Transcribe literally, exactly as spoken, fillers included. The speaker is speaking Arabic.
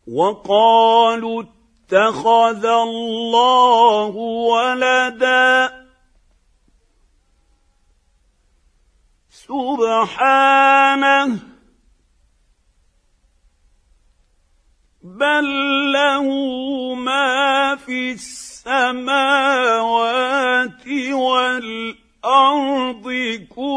وقالوا اتخذ الله ولدا سبحانه بل له ما في السماوات والارض كل